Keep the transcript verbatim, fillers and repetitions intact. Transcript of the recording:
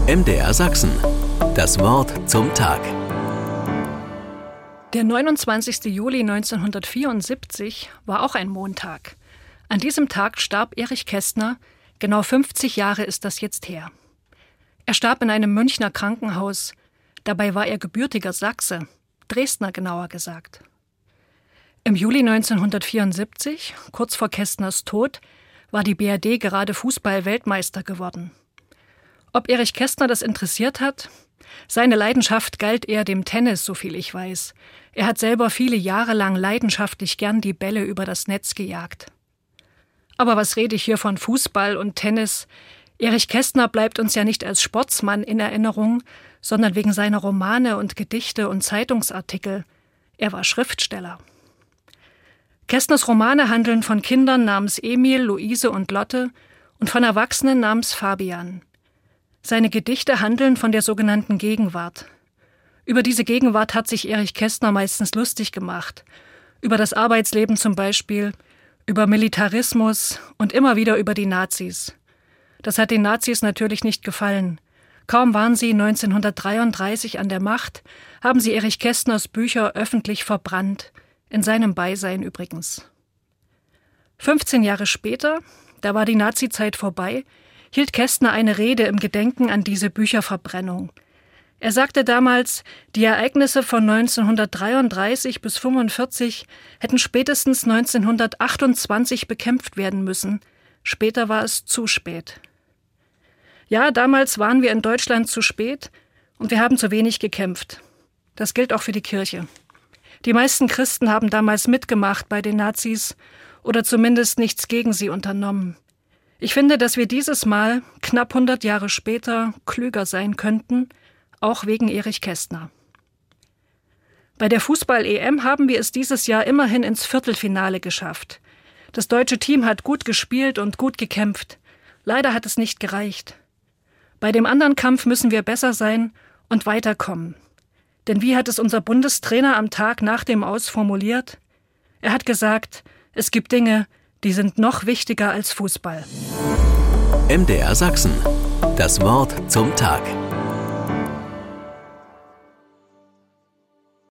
M D R Sachsen. Das Wort zum Tag. Der neunundzwanzigste Juli neunzehnhundertvierundsiebzig war auch ein Montag. An diesem Tag starb Erich Kästner, genau fünfzig Jahre ist das jetzt her. Er starb in einem Münchner Krankenhaus, dabei war er gebürtiger Sachse, Dresdner genauer gesagt. Im Juli neunzehnhundertvierundsiebzig, kurz vor Kästners Tod, war die B R D gerade Fußball-Weltmeister geworden. Ob Erich Kästner das interessiert hat? Seine Leidenschaft galt eher dem Tennis, soviel ich weiß. Er hat selber viele Jahre lang leidenschaftlich gern die Bälle über das Netz gejagt. Aber was rede ich hier von Fußball und Tennis? Erich Kästner bleibt uns ja nicht als Sportsmann in Erinnerung, sondern wegen seiner Romane und Gedichte und Zeitungsartikel. Er war Schriftsteller. Kästners Romane handeln von Kindern namens Emil, Luise und Lotte und von Erwachsenen namens Fabian. Seine Gedichte handeln von der sogenannten Gegenwart. Über diese Gegenwart hat sich Erich Kästner meistens lustig gemacht. Über das Arbeitsleben zum Beispiel, über Militarismus und immer wieder über die Nazis. Das hat den Nazis natürlich nicht gefallen. Kaum waren sie neunzehnhundertdreiunddreißig an der Macht, haben sie Erich Kästners Bücher öffentlich verbrannt, in seinem Beisein übrigens. fünfzehn Jahre später, da war die Nazizeit vorbei, hielt Kästner eine Rede im Gedenken an diese Bücherverbrennung. Er sagte damals, die Ereignisse von neunzehnhundertdreiunddreißig bis fünfundvierzig hätten spätestens neunzehnhundertachtundzwanzig bekämpft werden müssen. Später war es zu spät. Ja, damals waren wir in Deutschland zu spät und wir haben zu wenig gekämpft. Das gilt auch für die Kirche. Die meisten Christen haben damals mitgemacht bei den Nazis oder zumindest nichts gegen sie unternommen. Ich finde, dass wir dieses Mal, knapp hundert Jahre später, klüger sein könnten, auch wegen Erich Kästner. Bei der Fußball-E M haben wir es dieses Jahr immerhin ins Viertelfinale geschafft. Das deutsche Team hat gut gespielt und gut gekämpft. Leider hat es nicht gereicht. Bei dem anderen Kampf müssen wir besser sein und weiterkommen. Denn wie hat es unser Bundestrainer am Tag nach dem Aus formuliert? Er hat gesagt, es gibt Dinge, die sind noch wichtiger als Fußball. M D R Sachsen. Das Wort zum Tag.